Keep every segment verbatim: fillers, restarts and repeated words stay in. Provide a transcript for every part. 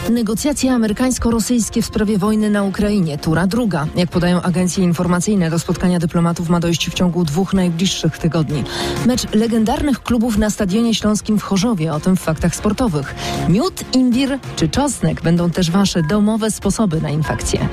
Negocjacje amerykańsko-rosyjskie w sprawie wojny na Ukrainie. Tura druga. Jak podają agencje informacyjne, do spotkania dyplomatów ma dojść w ciągu dwóch najbliższych tygodni. Mecz legendarnych klubów na Stadionie Śląskim w Chorzowie. O tym w faktach sportowych. Miód, imbir czy czosnek będą też wasze domowe sposoby na infekcję.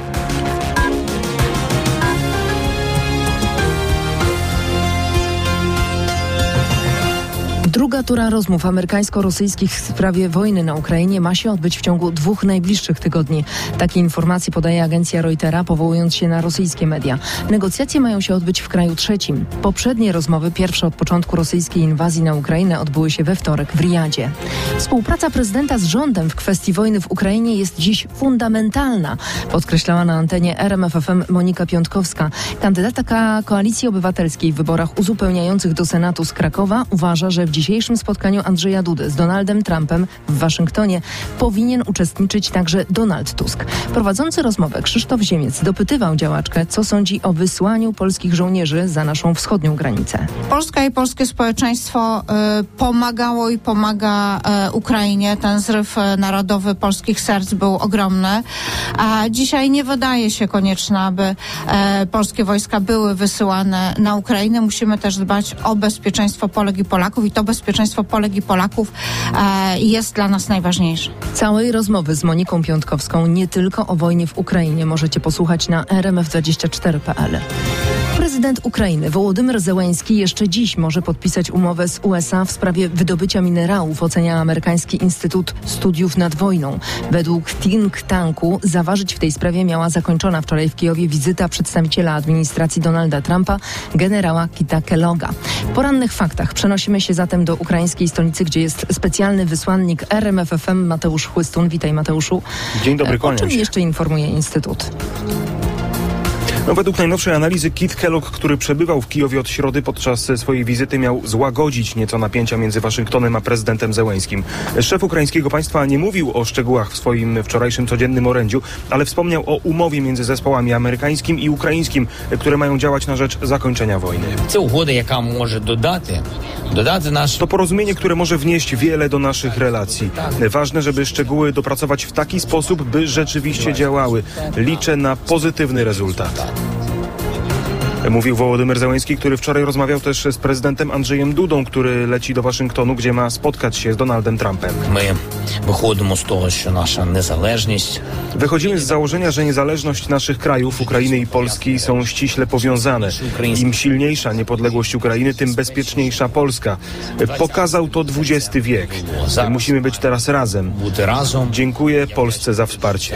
Druga tura rozmów amerykańsko-rosyjskich w sprawie wojny na Ukrainie ma się odbyć w ciągu dwóch najbliższych tygodni. Takie informacje podaje agencja Reutera, powołując się na rosyjskie media. Negocjacje mają się odbyć w kraju trzecim. Poprzednie rozmowy, pierwsze od początku rosyjskiej inwazji na Ukrainę, odbyły się we wtorek w Rijadzie. Współpraca prezydenta z rządem w kwestii wojny w Ukrainie jest dziś fundamentalna, podkreślała na antenie R M F F M Monika Piątkowska. Kandydatka Koalicji Obywatelskiej w wyborach uzupełniających do Senatu z Krakowa uważa, że w dzisiejszym spotkaniu Andrzeja Dudy z Donaldem Trumpem w Waszyngtonie powinien uczestniczyć także Donald Tusk. Prowadzący rozmowę Krzysztof Ziemiec dopytywał działaczkę, co sądzi o wysłaniu polskich żołnierzy za naszą wschodnią granicę. Polska i polskie społeczeństwo y, pomagało i pomaga y, Ukrainie. Ten zryw y, narodowy polskich serc był ogromny. A dzisiaj nie wydaje się konieczne, aby y, polskie wojska były wysyłane na Ukrainę. Musimy też dbać o bezpieczeństwo Polek i Polaków i to bezpieczeństwo Polek i Polaków e, jest dla nas najważniejsze. Całej rozmowy z Moniką Piątkowską nie tylko o wojnie w Ukrainie możecie posłuchać na R M F dwadzieścia cztery kropka p l. Prezydent Ukrainy Wołodymyr Zełenski jeszcze dziś może podpisać umowę z U S A w sprawie wydobycia minerałów, ocenia amerykański Instytut Studiów nad Wojną. Według think tanku zaważyć w tej sprawie miała zakończona wczoraj w Kijowie wizyta przedstawiciela administracji Donalda Trumpa, generała Kita Kelloga. W porannych faktach przenosimy się zatem do ukraińskiej stolicy, gdzie jest specjalny wysłannik R M F F M Mateusz Chłystun. Witaj, Mateuszu. Dzień dobry, kłaniam się. O czym jeszcze informuje Instytut? No, według najnowszej analizy Kit Kellogg, który przebywał w Kijowie od środy podczas swojej wizyty, miał złagodzić nieco napięcia między Waszyngtonem a prezydentem Zełenskim. Szef ukraińskiego państwa nie mówił o szczegółach w swoim wczorajszym codziennym orędziu, ale wspomniał o umowie między zespołami amerykańskim i ukraińskim, które mają działać na rzecz zakończenia wojny. To porozumienie, które może wnieść wiele do naszych relacji. Ważne, żeby szczegóły dopracować w taki sposób, by rzeczywiście działały. Liczę na pozytywny rezultat. Mówił Wołodymyr Zełenski, który wczoraj rozmawiał też z prezydentem Andrzejem Dudą, który leci do Waszyngtonu, gdzie ma spotkać się z Donaldem Trumpem. My wychodzimy z tego, że nasza niezależność... Wychodzimy z założenia, że niezależność naszych krajów, Ukrainy i Polski, są ściśle powiązane. Im silniejsza niepodległość Ukrainy, tym bezpieczniejsza Polska. Pokazał to dwudziesty wiek. Musimy być teraz razem. Dziękuję Polsce za wsparcie.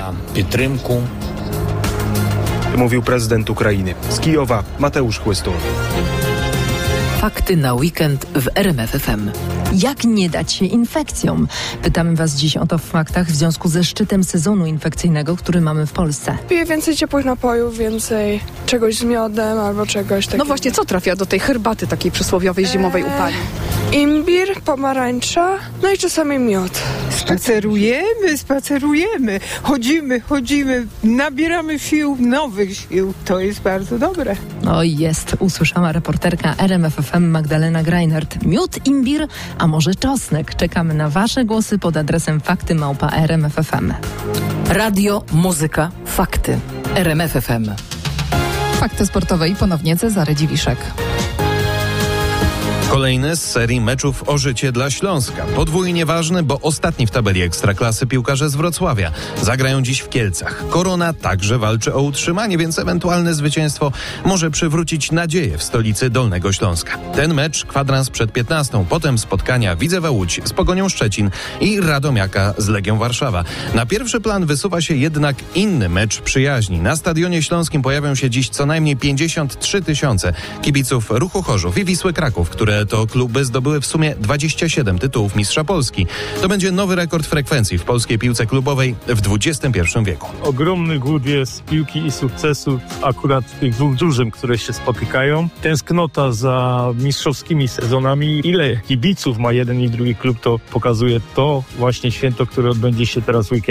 Mówił prezydent Ukrainy. Z Kijowa Mateusz Chłystun. Fakty na weekend w R M F F M. Jak nie dać się infekcjom? Pytamy Was dziś o to w faktach w związku ze szczytem sezonu infekcyjnego, który mamy w Polsce. Piję więcej ciepłych napojów, więcej czegoś z miodem albo czegoś takiego. No właśnie, co trafia do tej herbaty takiej przysłowiowej zimowej u pani? Imbir, pomarańcza, no i czasami miód. Spacerujemy, spacerujemy, chodzimy, chodzimy, nabieramy sił, nowych sił. To jest bardzo dobre. No i jest, usłyszała reporterka R M F F M Magdalena Greinert. Miód, imbir, a może czosnek? Czekamy na Wasze głosy pod adresem fakty małpa R M F F M. Radio, muzyka, fakty. R M F F M. Fakty sportowe i ponownie Cezary Dziwiszek. Kolejny z serii meczów o życie dla Śląska. Podwójnie ważny, bo ostatni w tabeli Ekstraklasy piłkarze z Wrocławia zagrają dziś w Kielcach. Korona także walczy o utrzymanie, więc ewentualne zwycięstwo może przywrócić nadzieję w stolicy Dolnego Śląska. Ten mecz kwadrans przed piętnastą, potem spotkania Widzewa Łódź z Pogonią Szczecin i Radomiaka z Legią Warszawa. Na pierwszy plan wysuwa się jednak inny mecz przyjaźni. Na Stadionie Śląskim pojawią się dziś co najmniej pięćdziesiąt trzy tysiące kibiców Ruchu Chorzów i Wisły Kraków, które to kluby zdobyły w sumie dwadzieścia siedem tytułów Mistrza Polski. To będzie nowy rekord frekwencji w polskiej piłce klubowej w dwudziestym pierwszym wieku. Ogromny głód jest piłki i sukcesu akurat tych dwóch drużyn, które się spotykają. Tęsknota za mistrzowskimi sezonami. Ile kibiców ma jeden i drugi klub, to pokazuje to właśnie święto, które odbędzie się teraz w weekend.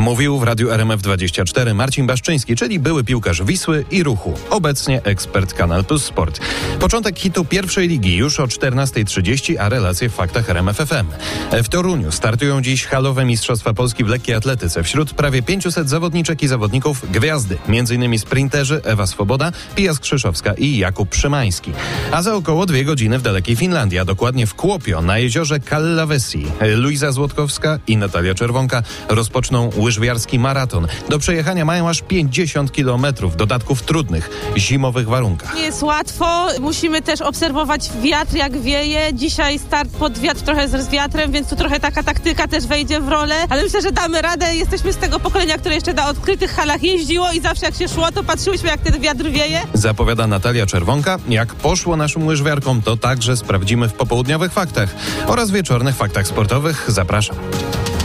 Mówił w Radiu R M F dwadzieścia cztery Marcin Baszczyński, czyli były piłkarz Wisły i Ruchu. Obecnie ekspert Kanal Plus Sport. Początek hitu pierwszej ligi już o czternasta trzydzieści, a relacje w faktach R M F F M. W Toruniu startują dziś halowe Mistrzostwa Polski w lekkiej atletyce. Wśród prawie pięciuset zawodniczek i zawodników gwiazdy. Między innymi sprinterzy Ewa Swoboda, Pia Skrzyszowska i Jakub Szymański. A za około dwie godziny w dalekiej Finlandii, a dokładnie w Kuopio na jeziorze Kallavesi. Luiza Złotkowska i Natalia Czerwonka rozpoczną łyżwiarski maraton. Do przejechania mają aż pięćdziesiąt kilometrów, w dodatku w trudnych, zimowych warunkach. Nie jest łatwo, musimy też obserwować wiatr, jak wieje. Dzisiaj start pod wiatr, trochę z wiatrem, więc tu trochę taka taktyka też wejdzie w rolę, ale myślę, że damy radę. Jesteśmy z tego pokolenia, które jeszcze na odkrytych halach jeździło i zawsze jak się szło, to patrzyłyśmy, jak ten wiatr wieje. Zapowiada Natalia Czerwonka. Jak poszło naszym łyżwiarkom, to także sprawdzimy w popołudniowych faktach oraz wieczornych faktach sportowych. Zapraszam.